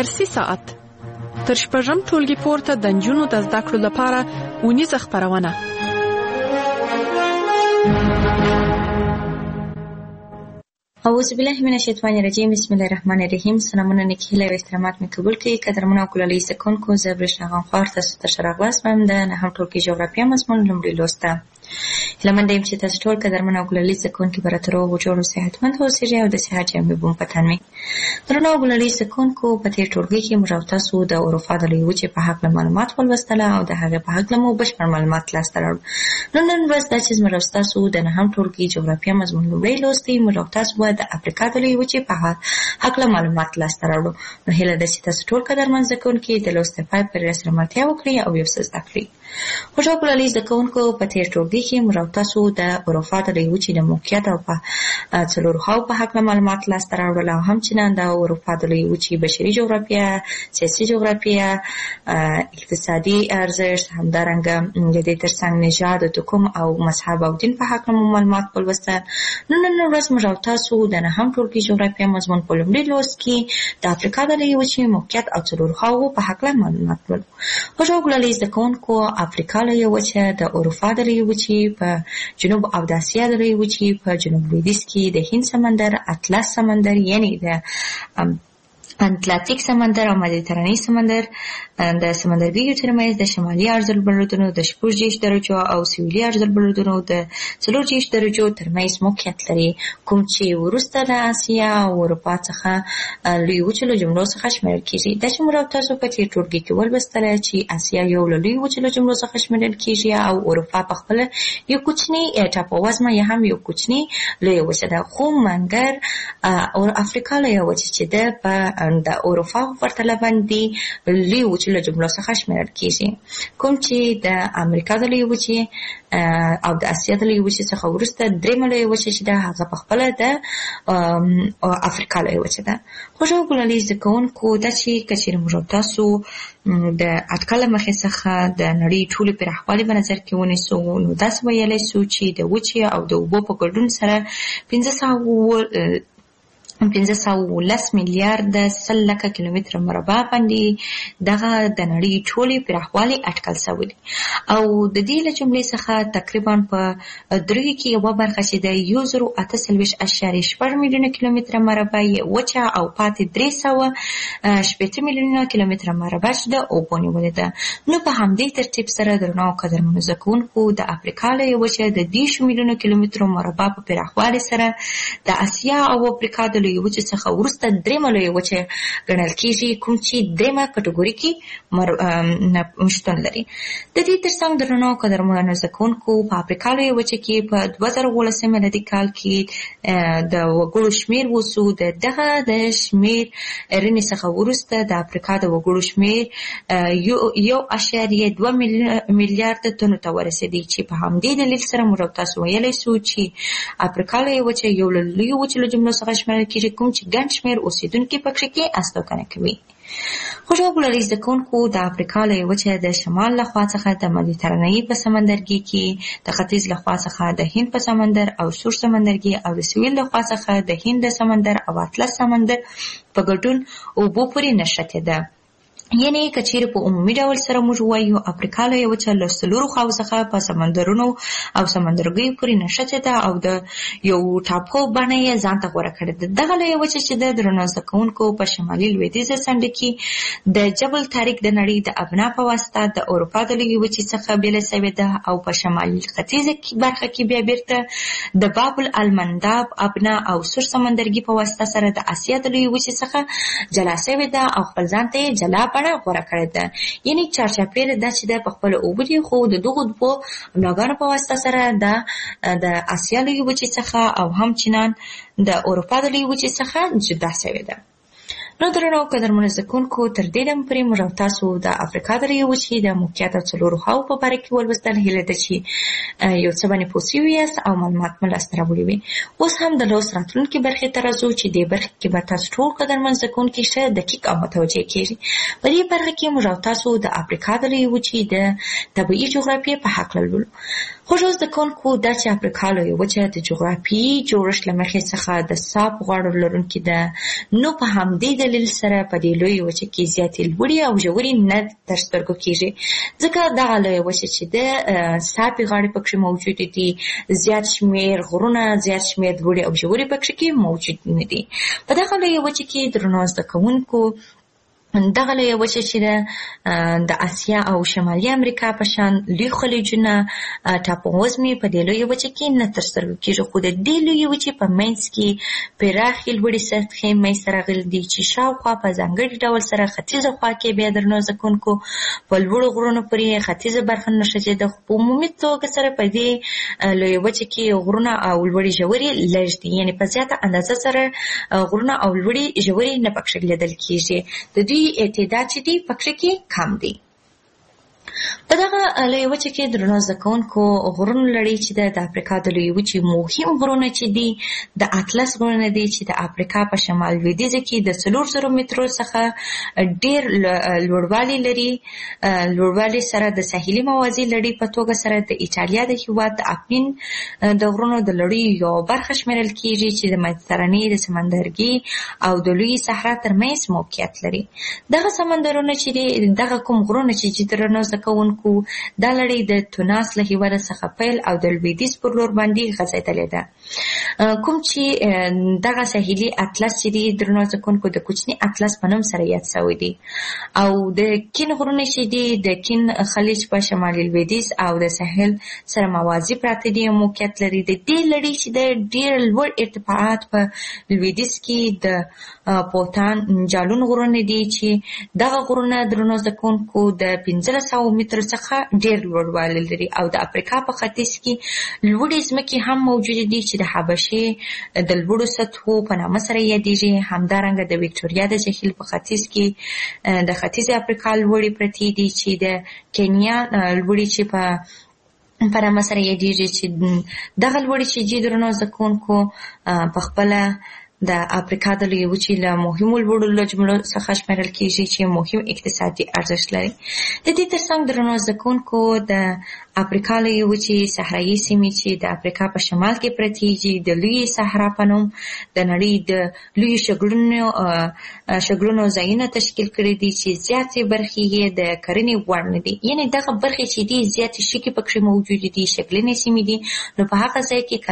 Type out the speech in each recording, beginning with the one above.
فارسي ساعت تر شپږم ټولګي پورته د نجونو د زده کړو لپاره اونیزه خپرونه. اعوذ بالله من الشیطان الرجیم. بسم الله الرحمن الرحیم. سلامونه نیکهیله و احترامات می قبول کړئ. قدرمنو او ګلالي سکونکو، زه برېښنا غنخوار تاسو ته ښه راغلاست وایم د نهم ټولګي جغرافیه مضمون لومړۍ لوسته. هیله منده یم چې تاسو ټول قدرمن او ګلالي سکونکي به راته روغ جوړ او صحتمند اوسئ او د صحت جامې به مو په تن وي. درنو او ګلالي سکونکو، په تېر ټولګي کې موږ او تاسو د اروپا د لویې وچې په هکله معلومات ولوستله او د هغې په هکله مو بشپړ معلومات لاسته راوړل. نن ورځ دا چې زموږ او ستاسو د نهم ټولګي جغرافیه مضمون لومړی لوست دی، موږ او تاسو به د افریقا د لویې وچې په هکله معلومات لاسته راوړو. نو هیله ده چې تاسو ټول قدرمن زده کوونکي د لوست تر پای پورې راسره ملتیا وکړئ او یو څه زده کړئ. خوږ او ګلالي زده کوونکو، په تېر ټولګي کې موږ او تاسو د اروپا د لویې وچې د موقعیت او په څلورو خواو په هکله معلومات لاسته راوړل او همچنان د اروپا د لویې وچې بشري جغرافیه، سیاسي جغرافیه، اقتصادي ارزښت، همدارنګه د دې ترڅنګ نژاد، توکم او مذهب او دین په هکله مو معلومات ولوستل. نن ورځ موږ او تاسو د نهم ټولګي جغرافیه مضمون په لومړي لوست کې د افریقا د لویې وچې موقعیت او څلورو خواو په هکله معلومات ولرو. خوږ او ګلالي زده کوونکو، افریقا لویې وچه د اروپا د لویې وچې په جنوب او د اسیا د لویې وچې په جنوب لویدیځ کې د هند سمندر، اطلس سمندر یعنی د اتلانتیک سمندر او مدیترانې سمندر د سمندرګیو ترمنځ د شمالي عرضالبلدونو د 6 درجو او سویلي عرضالبلدونو د 4 درجو ترمنځ موقعیت لري، کوم چې وروسته د اسیا او اروپا څخه لویې وچې له جملو څخه شمیرل کېږي. دا چې موږ او تاسو په تېر ټولګي کې ولوستله چې اسیا یو له لویې وچې له جملو څخه شمیرل کېږي او اروپا په خپله یو کوچنی ټاپووزمه یا هم یو کوچنی لویې وچه ده، خو مګر افریقا لویې وچې چې ده په د اروپا په پرتله باندې لویې وچې له جملو څخه شمیرل کېږي، کوم چې د امریکا د لویې وچې او د اسیا د لویې وچې څخه وروسته درېیمه لویې وچه چې ده هغه په خپله د افریقا لویې وچه ده. خوږ او ګلالي زده کوونکو، دا چې که چېرې موږ او تاسو د اټکل له مخې څخه د نړۍ ټولې پراخوالي په نظر کې ونیسو، نو داسې ویلی سو چې د وچې او د اوبو په ګډون سره 510 میلیارد 100 لکه کیلومتره مربع باندې دغه د نړۍ ټولې پراخوالی اټکل شوی دی او د دې له جملې څخه تقریبا په درې کې یوه برخه چې د 1048.8 میلیونه کیلومتره مربع وچه او پاتې 380 میلیونه کیلومتره مربع چې د اوبو نیولې ده. نو په همدې ترتیب سره درنو او قدرمنو زده کوونکو، د افریقا لویې وچه د 10 میلیونه کیلومترو مربع په پراخوالي سره د اسیا او افریقا د لویې وچې څخه وروسته درېیمه لویې وچه ګڼل کېږي، کوم چې درېیمه کټګوري کې شتون لري. د دې ترڅنګ درنو او قدرمنو زده کوونکو، په افریقا لویې وچه کې په 2019 میلادي کال کې د وګړو شمېر وسو. دغه د شمېرنې څخه وروسته د افریقا د وګړو شمېر 1.2 میلیارد تنو ته ورسېدی، چې په همدې دلیل سره موږ تاسو ویلی سو چې افریقا لویې وچه یو له لویو وچو له جملو څخه شمیرل کېږي، کوم چې ګڼ شمېر اوسېدونکي پکې کې استوګنه کوي. خوږ او ګلالي زده کوونکو، د افریقا لویې وچه د شمال له خوا څخه د مدیترانې په سمندرګي کې، د ختیځ له خوا څخه د هند په سمندر او سور سمندرګي او د سویل له خوا څخه د هند سمندر او اطلس سمندر په ګډون اوبو پورې نښتې ده. یعنی که چېرې په عمومي ډول سره موږ ووایو افریقا لویې وچه له څلورو خواو څخه په سمندرونو او سمندرګیو پورې نښتې ده او د یو ټاپو بڼه یې ځان ته غوره کړې ده. دغه لویې وچه چې د درنو زده کوونکو په شمالي لویدیځه څنډه کې د جبل طارق د نړۍ د ابنا په واسطه د اروپا د لویې وچې څخه بېله شوې ده او په شمالي ختیځه برخه کې بیا بیرته د باب المنداب، ابنا او سور سمندرګي په واسطه سره د اسیا د لویې وچې څخه جلا شوې ده او خپل ځان ته یې جلا غوره کړې ده. یعنی چارچاپېره ده چې د په خپله اوبه دي، خو د دغو دوو بناګانو په واسطه سره د اسیا لویې وچې څخه او همچنان د اروپا د لویې وچې څخه جدا شوې ده. نو درنو او قدرمنو زده کوونکو، تر دې دمه پورې موږ او تاسو د افریقا د لویې وچې د موقعیت او څلورو خواو په باره کې ولوستل. هیله ده چې یو څه باندې پوه شوي یاست او معلومات مو لاسته راوړي وي. اوس هم د لوست راتلونکې برخې ته راځو چې دې برخې کې به تاسو ټول قدرمن زده کوونکي ښه دقیق او متوجه کېږي. په دې برخه کې موږ او تاسو د افریقا د لویې وچې د طبیعي جغرافیې په هکله لولو. خوږو زده کوونکو دا چې افریقا لویه وچه د جغرافیایي جوړښت له مخې څخه د صاف غاړو لرونکې ده، نو په همدې دلیل سره په دې لویه وچه کې زیاتې لوړې او ژورې نه تر سترګو کېږي، ځکه دغه لویه وچه چې ده صافې غاړې پکښې موجودې دي، زیات شمېر غرونه، زیات شمېر لوړې او ژورې پکښې کې موجود نه دي. په دغه لویه وچه کې درنو زده کوونکو دغه لویه وچه چې ده د اسیا او شمالي امریکا په شان لوی خلیجونه، ټاپووزمې په دې لویه وچه کې نه تر سترګو کېږي، خو د دې لویې وچې په منځ کې پراخې لوړې سطحې منځته راغلي دي چې شاوخوا په ځانګړي ډول سره ختیځه خوا کې بیا درنو زده کوونکو په لوړو غرونو پورې ختیځه برخه نښتې ده، خو په عمومي توګه سره په دې لویه وچه کې غرونه او لوړې ژورې لږ دي، یعنې په زیاته اندازه سره غرونه او لوړې ژورې نه پکښې لیدل کېږي، د دوی اعتداد چې دی پکښې کې کم دی. په دغه لویه وچه کې درنو زده کوونکو غرونو لړۍ چې ده د افریقا د لویې وچې مهم غرونه چې دي د اطلس غرونه دي چې د افریقا په شمال لویدیځه کې د 4000 مترو څخه ډېر لوړوالی لري، لوړوالي سره د ساحلي موازي لړۍ په توګه سره د ایټالیا د هېواد د اپین د غرونو د لړۍ یو برخه شمیرل کېږي چې د مدیترانې د سمندرګي او د لویې صحرا ترمنځ موقعیت لري. دغه سمندرونه چې دي، دغه کوم غرونه چې درنو زده کوونکو دا لړۍ د تونس له هېواده څخه پیل او د لویدیځ پر لور باندې غځېدلې ده، کوم چې دغه ساحلي اطلس چې دي درنو زده کوونکو د کوچني اطلس په نوم سره یاد شوی دی، او د کین غرونه چې دي د کین خلیج په شمالي لویدیځ او د ساحل سره موازي پراته دي، موقعیت لري. د دې لړۍ چې د ډېر لوړ ارتفاعات په لویدیځ کې د پوتان جالون غرونه دي چې دغه غرونه درنو زده کوونکو د 1500 مترو څخه ډېر لوړوالی لري، او د افریقا په ختیځ کې لوړې ځمکې هم موجودې دي چې د حبشې د لوړو سطحو په نامه سره یادېږي. همدارنګه د ویکټوریا د جهیل په ختیځ کې د ختیځې افریقا لوړې پرتې دي چې د کینیا لوړې چې په نامه سره یادېږي، چې دغه لوړې چې دي درنو زده کوونکو په خپله د افریقا د لویې وچې له مهمو لوړو جملو څخه شمیرل کېږي چې مهم اقتصادي ارزښت لري. د دې ترڅنګ درنو زده کوونکو د افریقا لویې وچې صحرایي سیمې چې د افریقا په شمال کې پرتې دي د لویې صحرا په نوم د نړۍ د لویو شګلونو ځایونه تشکیل کړي دي چې زیاتې برخې یې د کرنې وړ نه دي، یعنې دغه برخې چې دي زیاتې شګې پکښې موجودې دي، شګلنې سیمې دي، نو په هغه ځای کې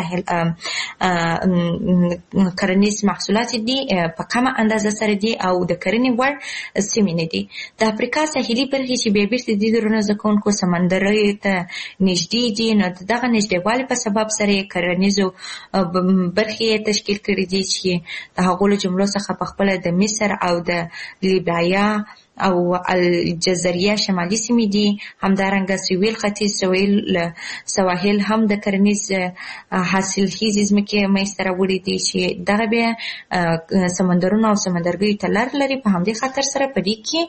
کرنیز محصولات دي په کمه اندازه سره دي او د کرنې وړ سیمې نه دي. د افریقا ساحلي برخې چې بیا بیرته دي درنو زده کوونکو سمندري ته نږدې دي، نو دغه نږدېوالي په سبب سره یې کرنیزو برخې تشکیل کړي دي چې د هغو له جملو څخه په خپله د مصر او د لیبیا او الجزریه شمالي سیمې دي. همدارنګه سویل ختیځ سواحل هم د کرنیز حاصلخیزې ځمکې منځته راوړي دي چې دغه بیا سمندرونه او سمندرګیو ته لار لري، په همدې خاطر سره په دې کې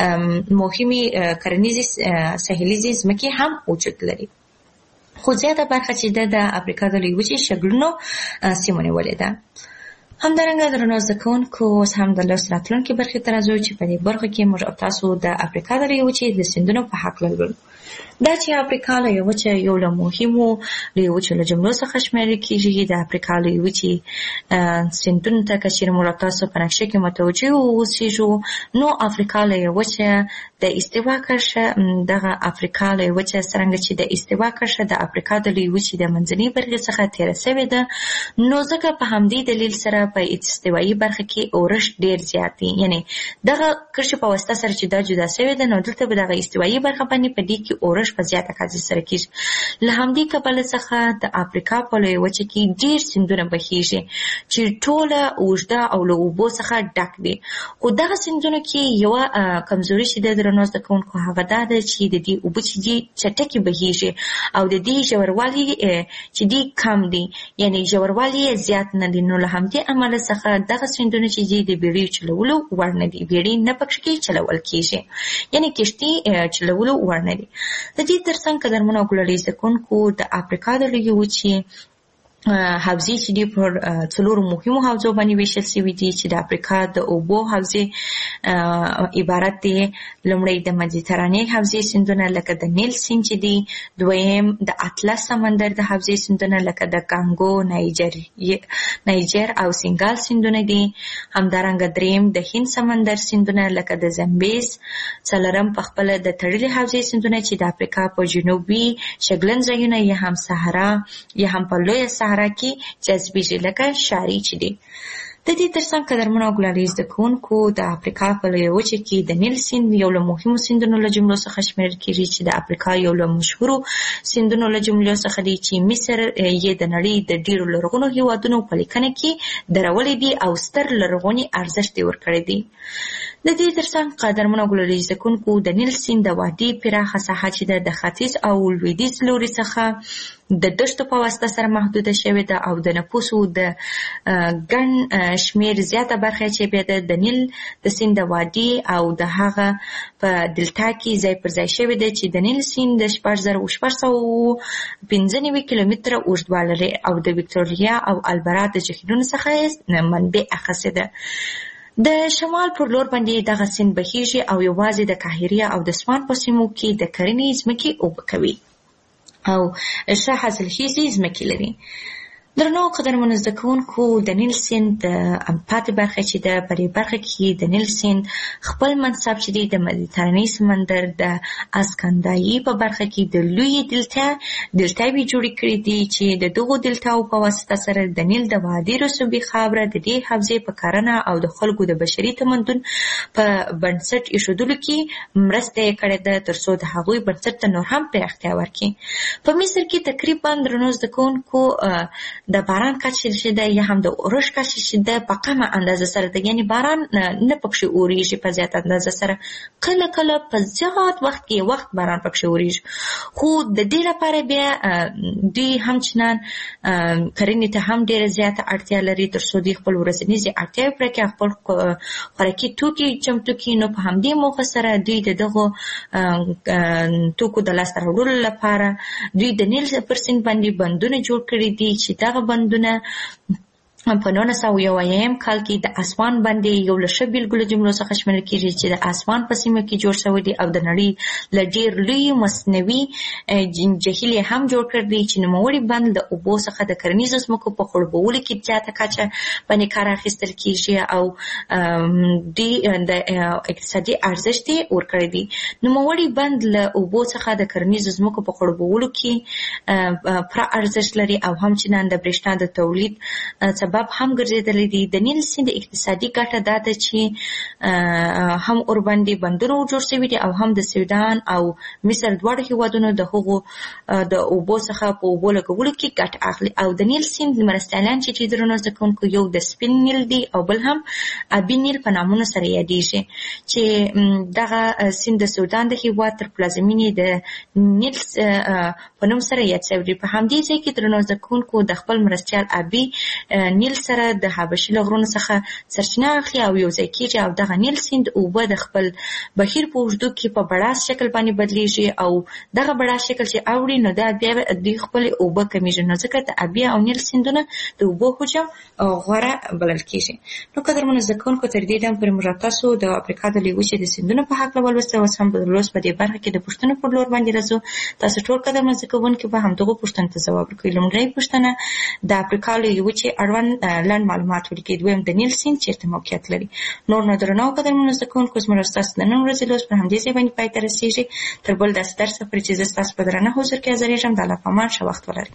مهمې کرنیزې ساحلیزې ځمکې هم وجود لري. خو زیاته برخه چې د افریقا د لویې وچې شګلنو سیمو نیولې ده. همدارنګه درنو زده کوونکو اوس هم د لوست راتلونکې برخې ته راځو چې په دې برخه کې موږ او تاسو د افریقا د لویې وچې د سیندونو په هکله لولو. دا چې افریقا لویه وچه یو له مهمو لویو وچو له جملو څخه شمیرل کېږي. د افریقا لویې وچې سیندونو ته که چېرې موږ او تاسو په نقشه کې متوجه واوسېږو، نو افریقا لویه وچه د استوا کرښه، دغه افریقا لویه وچه څرنګه چې د استوا کرښه د افریقا د لویې وچې د منځنۍ برخې څخه تېره شوې ده، نو ځکه په همدې دلیل سره په استوایي برخه کې اورښت ډېر زیات دی، یعنې دغه کرښې په واسطه سره چې دا جدا شوې ده، نو دلته به دغه استوایي برخه باندې په دې کې اورښت په زیاته کچه سره کېږي. له همدې کبله څخه د افریقا په لویه وچه کې ډېر سیندونه بهیږي چې ټوله اوږده او له اوبو څخه ډک دي. خو دغه سیندونو کې یوه کمزوري چې ده درنو زده کوونکو هغه دا ده چې د دې اوبه چې دي چټکې بهیږي او د دې ژوروالی چې دي کم دي، یعنې ژوروالی یې زیات نه دي. نو له همدې امله څخه دغه سیندونه چې دي د بیړیو چلولو وړ نه دي، بیړۍ نه پکښې چلول کېږي، یعنې کښتۍ چلولو وړ نه دي. د دې ترڅنګ قدرمنو او ګلالي زده کوونکو د افریقا د لویې وچې حوزې چې دي پر څلورو مهمو حوزو باندې ویشل شوي دي چې د افریقا د اوبو حوزې عبارت دي. لومړی د مدیترانې حوزې سیندونه لکه د نیل سیند چې دي، دویم د اطلس سمندر د حوزې سیندونه لکه د کانګو، نایجر او سینګال سیندونه دي. همدارنګه دریم د هند سمندر سیندونه لکه د زمبیز. څلورم په خپله د تړلې حوزې سیندونه چې د افریقا په جنوبي شګلن ځایونه یا هم صحرا یا هم په لویه صحرا کې جذبېږي لکه شاري چې دي. د دې ترڅنګ قدرمنو او ګلالي زده کوونکو د افریقا په لویه وچه کې د نیل سیند یو له مهمو سیندونو له جملو څخه شمیرل کېږي چې د افریقا یو له مشهورو سیندونو له جملو څخه دی چې مصر یې د نړۍ د ډېرو لرغونو هېوادونو په لیکنه کې درولې دي او ستر لرغوني ارزښت یې ورکړی دی. د دې ترڅنګ قدرمنو او ګلالي زده کوونکو د نیل سیند د وادي پراخه ساحه چې د ختیځ او لویدیځ لوري څخه د دښتو په واسطه سره محدوده شوې ده او د نفوسو د ګڼ شمېر زیاته برخه چې بیا د نیل د سیند د وادي او د هغه په دلتا کې ځای پر ځای شوې ده چې د نیل سیند د 6695 کیلومتره اوږدوالی لري او د وکټوریا او البرا د جهیلونو څخه منبع اخیستې ده. د شمال پر لور باندې دغه سیند بهیږي او یوازې د قاهره او د سوان په سیمو کې د کرنې ځمکې اوبه کوي او ښه حاصلخیزې ځمکې لري. درنو قدرمنو زده کوونکو د نیل سیند د پاتې برخه چې ده په دې برخه کې د نیل سیند خپل منصب چې دی د مدیترانې سمندر د اسکندایي په برخه کې د لویې دلتاوې جوړې کړې دي چې د دغو دلتاو په واسطه سره د نیل د وادي رسوبي خاوره د دې حوزې په کرنه او د خلکو د بشري تمدن په بنسټ ایښودلو کې مرسته یې کړې ده تر څو د هغوی بنسټ ته نور هم پراختیا ورکړي. په مصر کې تقریبا درنو زده کوونکو د باران کچه چې ده یا هم د اورښت کچه چې ده په کمه اندازه سره ده، یعنی باران نه پکښې اورېږي په زیات اندازه سره، کله کله په زیات وخت کې وخت باران پکښې اورېږي. خو د دې لپاره بیا دوی همچنان کرنې ته هم ډېره زیاته اړتیا لري تر څو دوی خپل ورځنیزې اړتیاوې پوره کړي، خپل خوراکي توکي چمتو کړي. نو په همدې موخه سره دوی د دغو توکو د لاسته راوړلو لپاره دوی د نیل پر سیند باندې بندونه جوړ کړي دي چې دغه بندونه په 1901 کال کې د اسوان باندې یو له ښه بېلګو له جملو څخه شمیرل کېږي چې د اسوان په سیمه کې جوړ شوی دی او د نړۍ له ډېر لوی مصنوعي جهیل یې هم جوړ کړی دی چې نوموړی بند د اوبو څخه د کرنیزو ځمکو په خړوبولو کې زیاته کچه باندې کار اخیستل کېږي او دوی د اقتصادي ارزښت یې ورکړی دی. نوموړی بند له اوبو څخه د کرنیزو ځمکو په خړوبولو کې پوره ارزښت لري او همچنان د برېښنا د تولید سبب هم ګرځېدلی دی. د نیل سیند اقتصادي ګټه دا ده چې هم ورباندې بندونه جوړ شوي دي او هم د سودان او مصر دواړو هېوادونو د هغو د اوبو څخه په اوبو لګولو کې ګټه اخلي. او د نیل سیند مرستیالان چې درنو زده کوونکو یو د سپین نیل دی او بل هم ابي نیل په نامونو سره یادېږي چې دغه سیند د سودان د هېواد تر پلازمینې د نیل په نوم سره یاد شوی دی. په همدې ځای کې درنو زده کوونکو د خپل مرستیال ابي نیل سره د حبشي له غرونو څخه سرچینه اخلي او یو ځای کېږي او دغه نیل سیند اوبه د خپل بهیر په اوږدو کې په بړاس شکل باندې بدلیږي او دغه بړاس شکل چې اوړي نو دا بیا دوی خپلې اوبه کمیږي. نو ځکه د ابي او نیل سیندونه د اوبو حجم غوره بلل کېږي. نو قدرمنو زده کوونکو تر دې دم پورې موږ تاسو د افریقا د لویې وچې د سیندونو په هکله ولوسته. اوس هم په دې برخه کې د پوښتنو پر لور باندې راځو. تاسو ټول قدرمن زده کوونکي به همدغو پوښتنو ته ځواب ورکوئ. لومړۍ پوښتنه د افریقا لویې وچې اړوند لنډ معلومات ولیکئ. دویم د نیل سیند چیرته موقعیت لري. نور نو درنو قدرمنو زده کوونکو زموږ ستاسو د نن ورځې لوست پر همدې ځای باندې پای ته رسېږي. تر بل داسې درسه پورې چې زه ستاسو په درانه حضور کې حاضرېږم. د الله په امان ښه وخت ولرئ.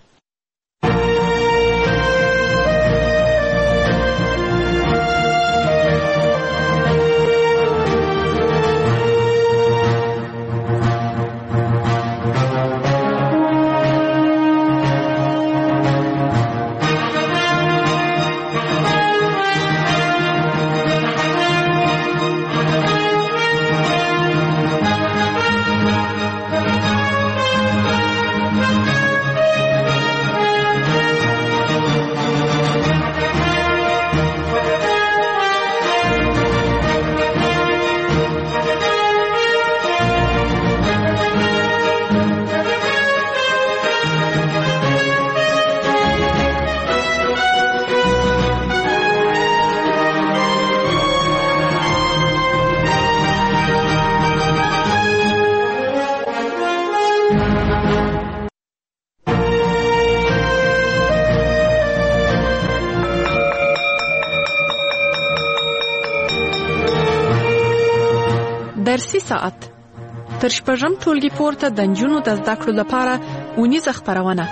درسي ساعت تر شپږم ټولګي پورته د نجونو د زده کړو لپاره اونیزه خپرونه.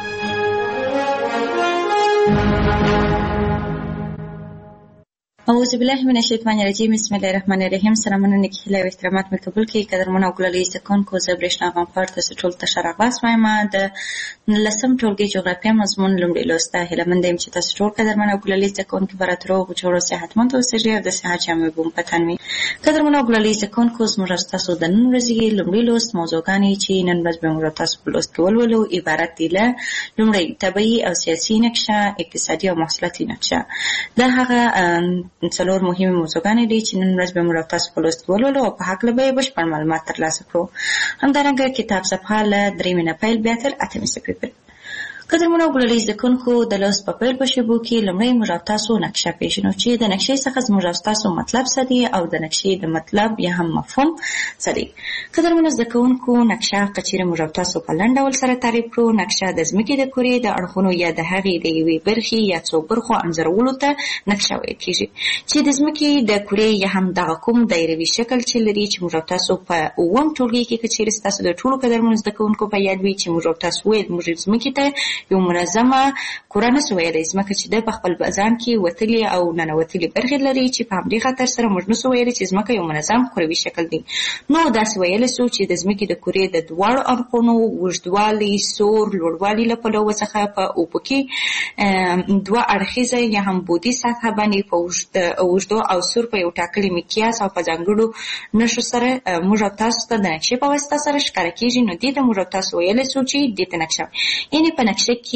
اعوذ بالله من الشیطان الرجیم. بسم الله الرحمن الرحیم. سلامونه نیکهیله او احترامات مې قبول کړئ. قدرمن او ګلالي زکونکو، زه برېښنا غمپار تاسو ټول ته ښه راغلاست وایم. د 19م ټولګي جغرافیه مضمون لومړی لوست ته هیله مند یم چې تاسو ټول قدرمن او ګلالي زکونکي به راته روغ جوړ او صحتمند اوسئ او د صحت جامې به مو په تن وي. قدرمن او ګلالي زکونکو، زموږ ستاسو د نن ورځې لومړی لوست موضوعګانې چې نن ورځ به موږ تاسو په لوست کې ولولو عبارت دي له لومړی طبیعي او سیاسي نقشه، اقتصادي او محصولاتي نقشه. دا هغه څلور مهمې موضوعګانې دي چې نن ورځ به موږ تاسو په لوست کې ولولو او په هکله به یې بشپړ معلومات ترلاسه کړو. همدارنګه کتاب صفحه له 3 نه پیل بیا تر 8 صفحې پورې. قدرمن او ګلالي زکونکو، د لوست په پیل په شیبو کې لومړی موږ تاسو نقشه پیژنو چې د نقشې څخه زموږ تاسو مطلب څه دی او د نقشې د مطلب یا هم مفهوم څه دی. قدرمن زکونکو، نقشه کچېرې موږ تاسو په لنډ ډول سره تعریف کړو. نقشه د ځمکې د کرې د اړخونو یا د هغې د یوې برخې یا څو برخو انځورولو ته نقشه ویل کېږي چې د ځمکې د کرې یا هم دغه کوم دایروي شکل چې لري چې موږ تاسو په 9م ټولګي کې کچېرې ستاسو د ټولو قدرمن زکونکو په یاد وي چې موږ تاسو ویل موږ ځمکې ته یو منظمه کره نسو ویلی، ځمکه چې د په خپل ځان کې وتلي او ننوتلي برخې لري چې په همدې خاطر سره موږ نسو ویلی چې ځمکه یو منظم کروي شکل دی. نو داسې ویلی سو چې د ځمکې د کرې د دواړو اړخونو اوږدوالي، سور، لوړوالي له پلوه څخه په اوبو کې دوه اړخیزه یا هم بودي سطحه باندې په اوږدو او سور په یو ټاکلي مقیاس او په ځانګړو نښو سره موږ تاسو ته د نقشې په واسطه سره ښکاره کېږي. نو دې ته موږ تاسو ویلی سو چې دې ته نقشه، یعنې په نقشه کې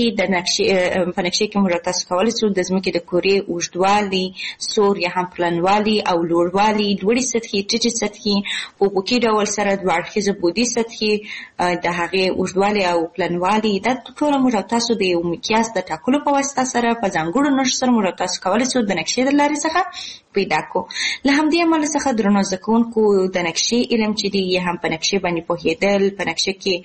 موږ تاسو کولی سو د ځمکې د کرې اوږدوالي، سور یا هم پلنوالي او لوړوالي، لوړې سطحې، ټیټې سطحې، په افقي ډول سره دوه اړخیزه بودي سطحې، د هغې اوږدوالي او پلنوالي، دا ټوله موږ تاسو د یو مقیاس د ټاکلو په واسطه سره په ځانګړو نښو سره موږ تاسو کولی سو د نقشې د لارې څخه پیدا کو. له همدې امله څخه درنو زکونکو، د نقشې علم چې دی یا هم په نقشې باندې پوهېدل، په نقشې کې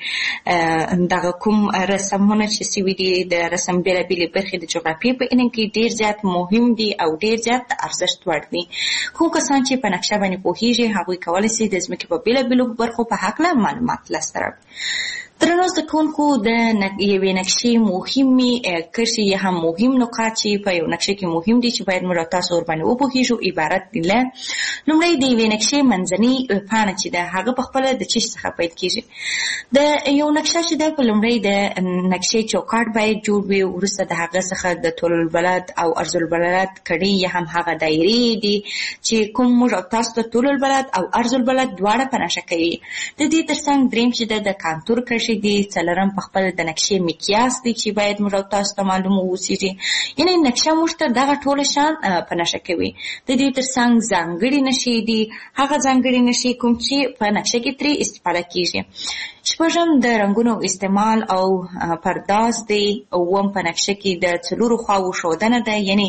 دغه کوم رسمونه چې سوي دي د رسم بېلابېلې برخې د جغرافیې په علم کې ډېر زیات مهم دي او ډېر زیات ارزښت وړ دي. کوم کسان چې په نقشه باندې پوهېږي هغوی کولی سي د ځمکې په بېلابېلو برخو په هکله معلومات لاسته راوړي. درنو زکونکو، د یوې نقشې مهمې کرښې یا هم مهم نقاط چې په یو نقشه کې مهم دي چې باید موږ تاسو ورباندې وپوهېږو عبارت دي له لومړی د یوې نقشې منځنۍ پاڼه چې ده هغه په خپله د چش څخه پیل کېږي. د یو نقشه چې ده په لومړی د نقشې چوکاټ باید جوړ وي، وروسته د هغه څخه د طول البلد او عرض البلد کړۍ یا هم هغه دایرې دي چې کوم موږ تاسو ته طول البلد او عرض البلد دواړه په نښه کوي. د دې ترڅنګ دریم چې ده د کانتور کرښې دي، څلورم په خپل د نقشې مقیاس دی چې باید موږ تاسو ته معلوم واوسېږي. یعنې نقشه موږ ته دغه ټوله شیان په نښه کوي. د دې ترڅنګ ځانګړي نښې دي، هغه ځانګړي نښې کوم چې په نقشه کې ترې استفاده کېږي. شپږم د رنګونو استعمال او پرداز دی. اووم په نقشه کې د څلورو خواوو ښودنه ده، یعنې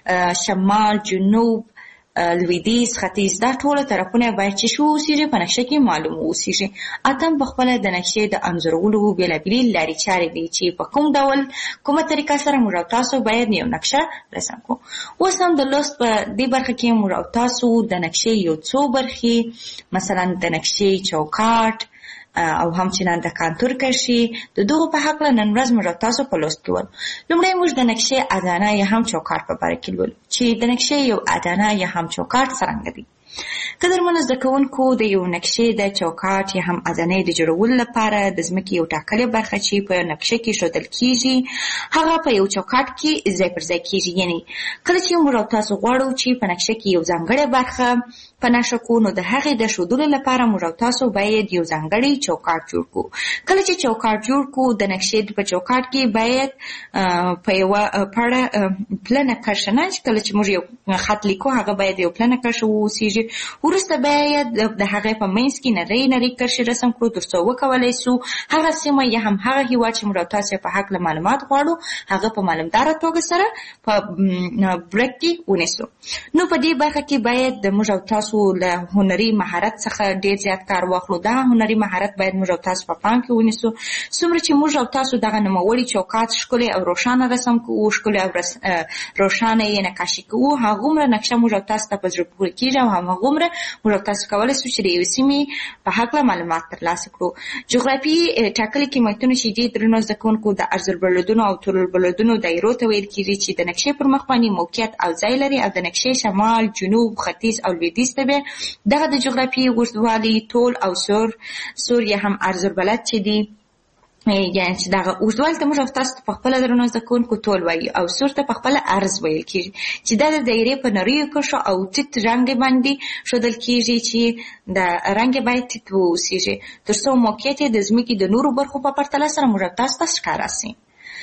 شمال، جنوب، لویدیځ، ختیځ، دا ټوله طرفونه باید چې شو اوسېږي په نقشه کې معلوم اوسېږي. اتم په خپله د نقشې د انځورولو بېلابېلې لارې چارې دي چې په کوم ډول کومه طریقه سره موږ تاسو باید یو نقشه رسم کړو. اوس هم د لوست په دې برخه کې موږ تاسو د نقشې یو څو برخې، مثلا د نقشې چوکاټ او همچنان د کانتور کرښې، د دغو په هکله نن ورځ موږ تاسو په لوست کې ولولو. لومړی موږ د نقشې ادانه یا هم چوکاټ په باره کې لولو چې د نقشې یو ادانه یا هم چوکاټ څرنګه دی. قدرمنو زده کوونکو، د یو نقشې د چوکاټ یا هم ادانې د جوړولو لپاره د ځمکې یو ټاکلې برخه چې په نقشه کې ښودل کېږي هغه په یو چوکاټ کې ځای پر ځای کېږي. یعنې کله چې موږ تاسو غواړو چې په نقشه کې یو ځانګړې برخه په نښه کړو، نو د هغې د ښودلو لپاره موږ تاسو باید یو ځانګړی چوکاټ جوړ کړو. کله چې چوکاټ جوړ کړو، د نقشې په چوکاټ کې باید په یوه پړه پلنه کرښه نه، کله چې موږ یو خط لیکو هغه باید یو پلنه کرښه واوسېږي. وروسته باید د هغې په منځ کې نرۍ نرۍ کرښې رسم کړو تر څو وکولی سو هغه سیمه یا هم هغه هېواد چې موږ تاسو په هکله معلومات غواړو هغه په معلومداره توګه سره په برک کې ونیسو. نو په دې برخه کې باید د موږ تاسو له هنري مهارت څخه ډېر زیات کار واخلو. دا هنري مهارت باید موږ تاسو په پام کې ونیسو. څومره چې موږ تاسو دغه نوموړي چوکاټ ښکلی او روښانه رسم کوو، ښکلی او روښانه یې نقاشي تلاشي کوو هغومره نقشه موږ او تاسو ته په زړه پورې کېږي او هماغومره موږ او تاسو کولی شو چې د یوې سیمې په هکله معلومات ترلاسه کړو. جغرافیې ټاکلي قیمتونه چې دي درنو زده کوونکو د عرضالبلدونو او طولالبلدونو دایرو ته ویل کېږي چې د نقشې پر مخ باندې موقعیت او ځای لري او د نقشې شمال، جنوب، ختیځ او لویدیځ ته بیا دغه د جغرافیې اوږدوالی طول او سور یا هم عرضالبلد چې دي یعنې چې دغه اوږدوالي ته موږ او تاسو په خپله درنو زده کوونکو طول وایي او سور ته په خپله عرض ویل کېږي چې دا د دایرې په نریو کرښو او ټیټ رنګ باندې ښودل کېږي چې د رنګ باید ټیټ واوسېږي تر څو موقعیت یې د ځمکې د نورو برخو په پرتله سره موږ او تاسو ته ښکاره سي.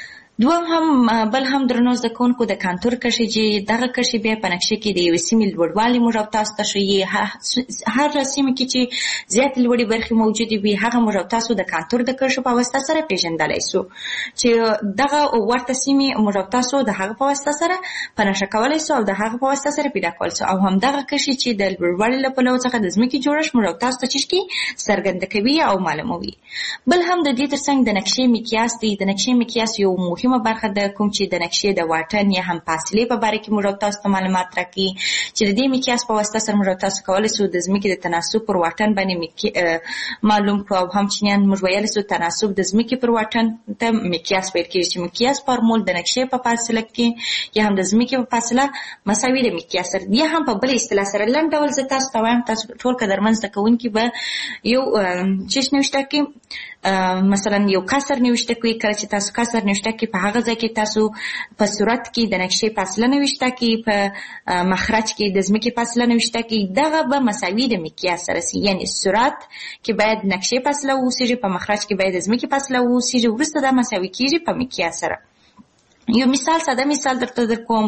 بل هم درنو زده کوونکو د کانتور کرښې چې دغه کرښې بیا په نقشې کې د یوې سیمې لوړوالی موږ او تاسو ته ښیي. هر سیمه کې چې زیاتې لوړې برخې موجودې وي هغه موږ او تاسو د کانتور د کرښو په واسطه سره پېژندلی سو چې دغه ورته سیمې موږ او تاسو د هغه په واسطه سره په نښه کولی سو او د هغه په واسطه سره پیدا کولی سو او همدغه کرښې چې د لوړوالي له پلوه څخه د ځمکې جوړښت موږ او تاسو ته چشکي څرګنده کوي او معلوموي. بل هم د دې ترڅنګ د نقشې مقیاس دی. د نقشې مقیاس یو مهمه برخه ده کوم چې د نقشې د واټن یا هم فاصلې په باره کې موږ او تاسو ته معلومات راکوي چې د دې مقیاس په واسطه سره موږ او تاسو کولی سو د ځمکې د تناسب پر واټن باندې معلوم کړو او هم چینیان موږ ویلی سو تناسب د ځمکې پر واټن ته مقیاس ویل کېږي چې مقیاس فارمول د نقشې په فاصله کې یا هم د ځمکې په فاصله مساوي د مقیاس سره یا هم په بل اصطلاح سره لنډ ډول زه تاسو ته وایم تاسو ټول قدرمن زده کوونکي به یو چیش نوشته کې مثلا یو کسر نوشته کوي. کله چې تاسو کسر نوشته کې په هغه ځای کې تاسو په صورت کې د نقشې فاصله نوشته کې په مخرج کې د ځمکې فاصله نوشته کې دغه به مساوي د مقیاس سره سي. یعنې صورت کې باید نقشې فاصله واوسېږي په مخرج کې باید د ځمکې فاصله واوسېږي وروسته دا مساوي کېږي په مقیاس سره. یو مثال ساده مثال درته در کوم.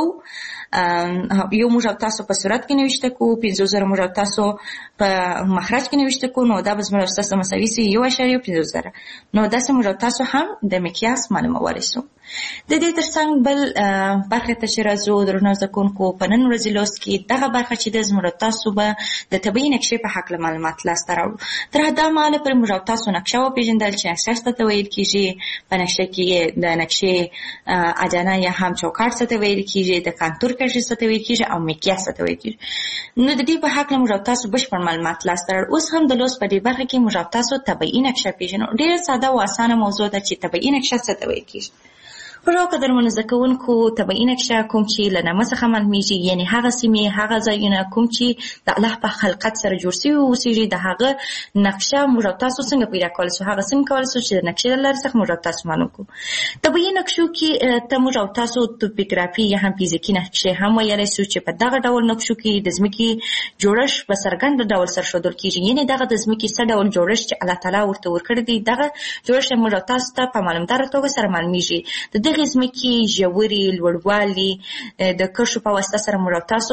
یو موږ او تاسو په صورت کې نوشته کوو 50,000 موږ او تاسو په مخرج کې نوشته کوو نو دا به زموږ او تاسو مساوي سي 1.50,000 نو داسې موږ او تاسو هم د مقیاس معلومولی سو. د دې ترڅنګ بل برخې ته چې راځو درنو زده کوونکو په نن ورځې لوست کې دغه برخه چې د زموږ او تاسو به د طبیعي نقشې په هکله معلومات لاسته راوړو. تر دا مهاله پورې موږ او تاسو نقشه وپېژندل چې نقشه څه ته ویل کېږي. په نقشه کې د نقشې اډانه یا هم چوکاټ څه ته ویل کېږي، د کانتور کرښې څه ته ویل کېږي او مقیاس څه ته ویل کېږي. نو د دې په هکله موږ او تاسو بشپړ معلومات لاسته راوړو. اوس هم د لوست په دې برخه کې موږ او تاسو طبیعي نقشه پېژنو. ډېره ساده او اسانه موضوع ده چې طبیعي نقشه څه ته ویل کېږي. پرو قدرمنو زده کوونکو طبیعي نقشه کوم چې له نامه څخه معلومیږي یعنې هغه سیمې هغه ځایونه کوم چې د الله په خلقت سره جوړ سوي اوسېږي د هغه نقشه موږ او تاسو څنګه پیدا کولی سو هغه څنګه کولی سو چې د نقشې له لارې څخه موږ او تاسو معلوم کړو. طبیعي نقشو کې ته موږ او تاسو توپوګرافي یا هم فزیکي نقشې هم ویلی سو چې په دغه ډول نقشو کې د ځمکې جوړښت په څرګند ډول سره ښودل کېږي. یعنې دغه د ځمکې څه ډول جوړښت چې الله تعالی ورته ورکړی دی دغه جوړښت موږ او تاسو ته په معلومداره توګه سره معلومیږي. د دغې ځمکې ژورې لوړوالي د کرښو په واسطه سره موږ او تاسو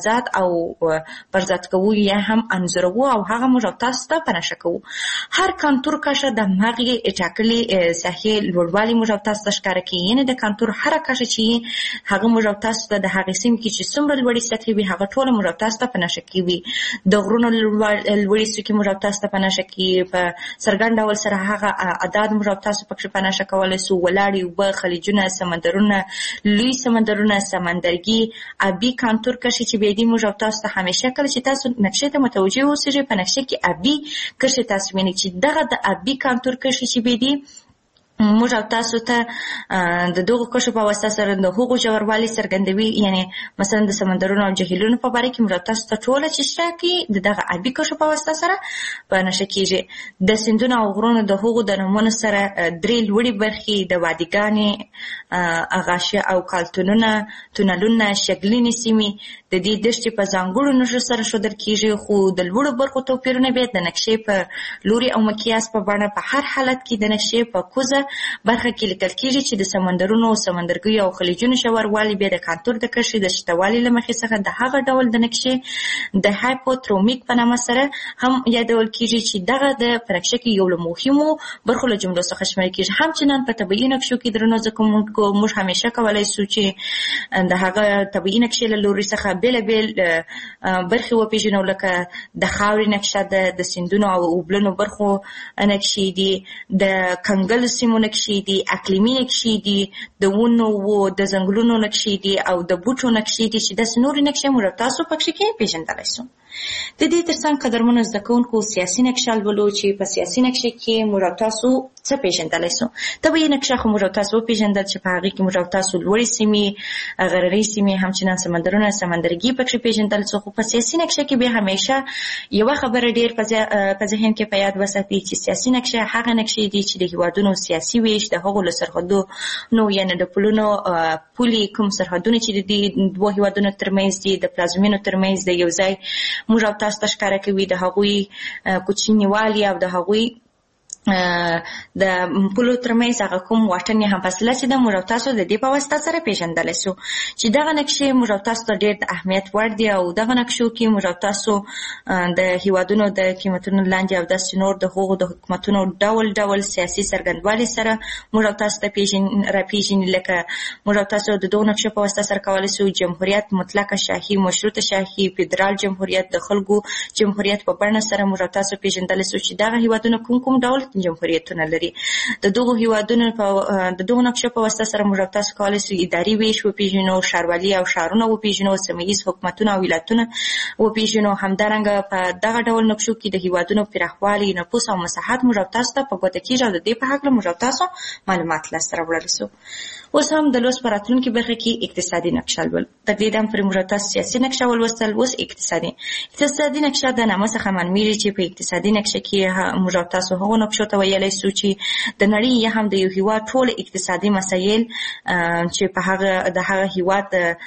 پرځات کوو یا هم انځوروو او هغه موږ او تاسو ته په نښه کوو. هر کانتور کرښه د همغې ټاکلې ساحې لوړوالي موږ او تاسو ته ښکاره کوي. یعنې د کانتور هره کرښه چې هغه موږ او تاسو ته د هغې سیمې کې چې څومره لوړې سطحې وي هغه ټوله موږ او تاسو ته په نښه کوي. د غرونو لوړې څوکې موږ او تاسو ته په نښه کوي. په څرګند ډول سره هغه اعداد موږ او تاسو پکښې په نښه کولی سو. ولاړې اوبه، خلیجونه، سمندرونه، لوی سمندرونه، سمندرګي، ابي کانتور کرښې چې بیا دي موږ او تاسو ته همیشه کله چې تاسو نقشې ته متوجه اوسېږئ په نقشې کې ابي کرښې تاسو وینئ چې دغه د ابي کانتور کرښې چې بیا دي موږ او تاسو ته د دغو کرښو په واسطه سره د هغو ژوروالی څرګندوي. یعنې مثلا د سمندرونو او جهیلونو په باره کې موږ او تاسو ته ټوله چې شته کوي د دغه ابي کرښو په واسطه سره په نښه کېږي. د سیندونو او غرونو د هغو د نومونو سره درې لوړې برخې د وادیګانې، غاشیه او کالتونونه، تونلونه، شګلینې سیمې د دې دښتې په ځانګړو نښو سره ښودل کېږي. خو د لوړو برخو توپیرونه بیا د نقشې په لوري او مقیاس په بڼه په هر حالت کې د نقشې په کوزه برخه کې لیکل کېږي چې د سمندرونو، سمندرګیو او خلیجونو ژوروالی بیا د کانتور د کرښې د شتوالي له مخې څخه د هغه ډول د نقشې د هایپوترومیک په نامه سره هم یادول کېږي چې دغه د په نقشه کې یو له مهمو برخو له جملو څخه شمیرل کېږي. همچنان په طبیعي نقشو کې درنو زده کوونکو کوونکو موږ همیشه کولی شو چې د هغه طبیعي نقشې له لوري څخه بېلابېل برخې وپېژنو، لکه د خاورې نقشه ده، د سیندونو او اوبلنو برخو نقشې دي، د کنګل سیمو نقشې دي، اقلیمي نقشې دي، د ونو و د ځنګلونو نقشې دي او د بوټو نقشې دي چې داسې نورې نقشې موږ تاسو پکې کې پېژندلی شو. د دې ترڅنګ قدرمنو زده کوونکو سیاسي نقشه لولو چې په سیاسي نقشه کې موږ تاسو څه پېژندلی شو. طبیعي نقشه خو موږ تاسو وپېژندل چې په هغې کې موږ تاسو لوړې سیمې، غرنۍ سیمې، همچنان سمندرونه، سمندرګي پکې پېژندل شو. خو په سیاسي نقشه کې بیا همیشه یوه خبره ډېر په ذهن کې په یاد وساتئ چې سیاسي نقشه هغه نقشې دي چې د هېوادونو سیاسي ویش، د هغو له سرحدونو یعنې د پلونو پولې کوم سرحدونه چې د دې دوو هېوادونو ترمنځ دي، د پلازمینو ترمنځ د یو ځای موږ او تاسو ته ښکاره کوي، د هغوی کوچنیوالي او د هغوی د پولو ترمنځ هغه کوم واټن یا هم فاصله چې ده موږ او تاسو د دې په واسطه سره پېژندلی شو چې دغه نقشې موږ او تاسو ته ډېر د اهمیت وړ دي او دغه نقشو کې موږ او تاسو د هېوادونو د قیمتونو لاندې او داسې نور د هغو د حکومتونو ډول ډول سیاسي څرګندوالي سره موږ او تاسو ته راپېژني. لکه موږ او تاسو د دغو نقشو په واسطه سره کولی شو جمهوریت، مطلقه شاهي، مشروطه شاهي، فدرال جمهوریت، د خلکو جمهوریت په بڼه سره موږ او تاسو پېژندلی شو چې دغه هېوادونه کوم ډول جمهوریتونه لري. د دغو هېوادونو د دغو نقشو په واسطه سره موږ تاسو کولی شو اداري ویش وپېژنو، ښاروالي او ښارونه وپېژنو، سیمه ییز حکومتونه او ولایتونه وپېژنو. همدارنګه په دغه ډول نقشو کې د هېوادونو پراخوالی، نفوس او مساحت موږ تاسو ته په ګوته کېږي او د دې په هکله موږ تاسو معلومات لاسته راوړلی شو. اوس هم د لوست په راتلونکي برخه کې اقتصادي نقشه لول. تر دې دم پرې موږ تاسو سیاسي نقشه ولوستل، اوس اقتصادي نقشه د نامه څخه معلومیږي چې په اقتصادي نقشه کې موږ تاسو هغو نقشو ته ویلی شو چې د نړۍ یا هم د یو هېواد ټول اقتصادي مسایل چې په د هغه هېواد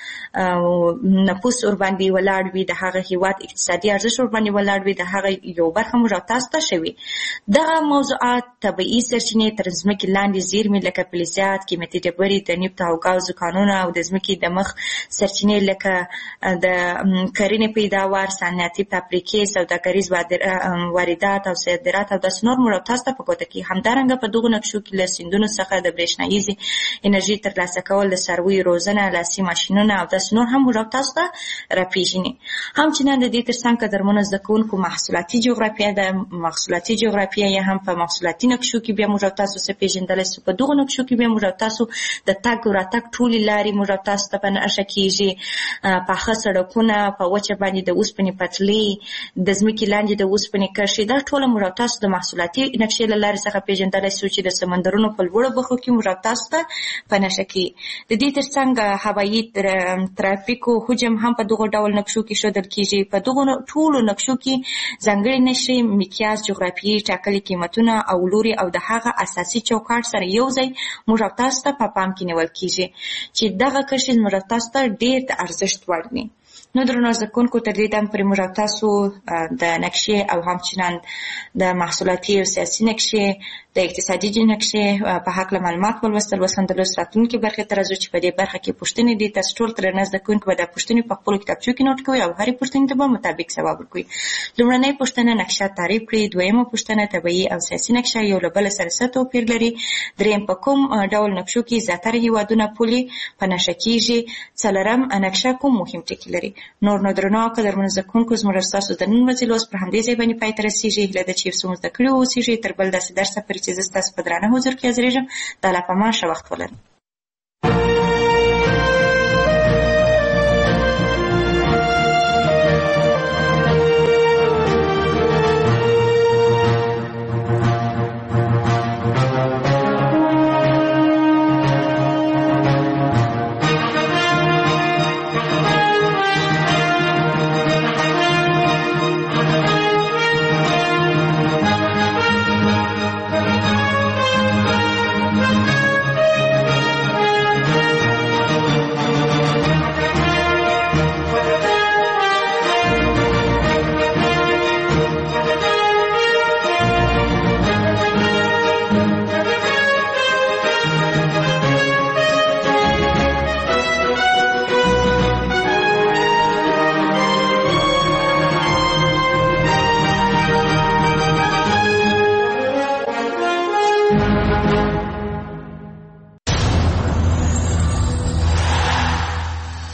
نفوس ورباندې ولاړ وي، د هغه هېواد اقتصادي ارزښت ورباندې ولاړ وي، د هغه یو برخه موږ تاسو ته شوي. دغه موضوعات طبیعي سرچینې تر ځمکې لاندې زیرمې لکه فلزات، قیمتي ډبرې، د نفت او ګازو کانونه او د ځمکې د مخ سرچینې لکه د کرنې پیداوار، صنعتي فابریکې، سوداګریز واردات او صادرات او داسې نور موږ تاسو ته په ګوته کې. همدارنګه په دغو نقشو کې له سیندونو څخه د برېښنایي انرژي ترلاسه کول، د څارویو روزنه، لاسي ماشینونه او داسې نور هم موږ تاسو ته راپېژني. همچنان د دې ترڅنګ قدرمنو زده کوونکو محصولاتي جغرافیه ده. محصولاتي جغرافیه یا هم په محصولاتي نقشو کې بیا موږ تاسو څه پېژندلی شو. په دغو نقشو کې بیا موږ تاسو د تګ او راتګ ټولې لارې موږ تاسو ته په نښه کېږي. پاخه سړکونه، په وچه باندې د اوسپنې پټلۍ، د ځمکې لاندې د اوسپنې کرښې، دا ټوله موږ تاسو د محصولاتي نقشې له لارې څخه پېژندلی شو چې د سمندرونو په لوړو برخو کې موږ تاسو ته په نښه کېږي. د دې ترڅنګ هوایي ترافیکو حجم هم په دغو ډول نقشو کې ښودل کېږي. په دغو ټولو نقشو کې ځانګړې نښې، مقیاس، جغرافیایي ټاکلي قیمتونه او لوري او د هغه اساسي چوکاټ سره یو ځای موږ تاسو ته په پام کې نیول کېږي چې دغه کرښې موږ تاسو ته ډېر د ارزښت وړ دي. نو درنو زده کوونکو تر دې دم پرې موږ تاسو د نقشې او همچنان د محصولاتي او سیاسي نقشې، د اقتصادي نقشې په هکله معلومات ولوستل. اوس هم د لوست راتلونکي برخې ته راځو چې په دې برخه کې پوښتنې دي. تاسو ټول درنه زده کوونکي به دا پوښتنې په خپلو کتابچو کې نوټ کوئ او هرې پوښتنې ته به مطابق ځواب ورکوئ. لومړنۍ پوښتنه نقشه تعریف کړئ. دویمه پوښتنه طبیعي او سیاسي نقشه یو له بله سره څه توپیر لري. دریم په کوم ډول نقشو کې زیاتره هېوادونه پولې په نښه کېږي. څلورم نقشه کوم مهم ټکي لري. نور نو درنو قدرمنو زده کوونکو زموږ ستاسو د نن ورځې لوست پر همدې ځای باندې پای ته رسېږي. هیله ده چې یو څه مو زده کړي واوسېږي. تر بل داسې درسه پورې چې زه ستاسو په درانه حضور کې حاضرېږم، د الله په امان ښه وخت ولرئ.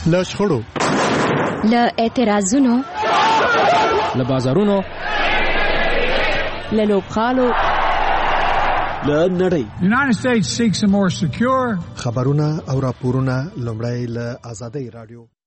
له شخړو، له اعتراضونو، له بازارونو، له لوبغالو، له نړۍ. United States seeks a more secure. خبرونه او راپورونه لومړی له آزادۍ رادیو.